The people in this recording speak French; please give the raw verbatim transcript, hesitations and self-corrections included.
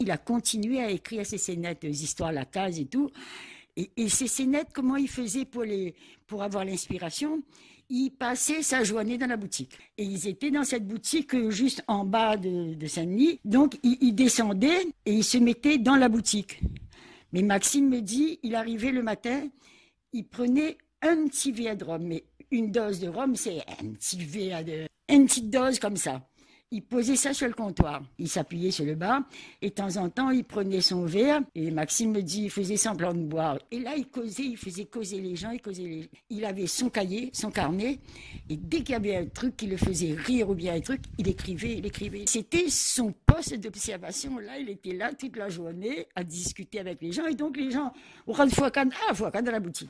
Il a continué à écrire ses scénettes, des histoires à la case et tout. Et, et ces scénettes, comment il faisait pour, les, pour avoir l'inspiration? Il passait sa journée dans la boutique. Et ils étaient dans cette boutique juste en bas de, de Saint-Denis. Donc, il, il descendait et il se mettait dans la boutique. Mais Maxime me dit, il arrivait le matin, il prenait un petit verre de rhum. Mais une dose de rhum, c'est un petit verre de... Une petite dose comme ça. Il posait ça sur le comptoir. Il s'appuyait sur le bar et de temps en temps, il prenait son verre et Maxime me dit, il faisait semblant de boire. Et là, il causait, il faisait causer les gens, il causait les... Il avait son cahier, son carnet et dès qu'il y avait un truc qui le faisait rire ou bien un truc, il écrivait, il écrivait. C'était son poste d'observation. Là, il était là toute la journée à discuter avec les gens et donc les gens, au ras de fois, ah, fois dans la boutique.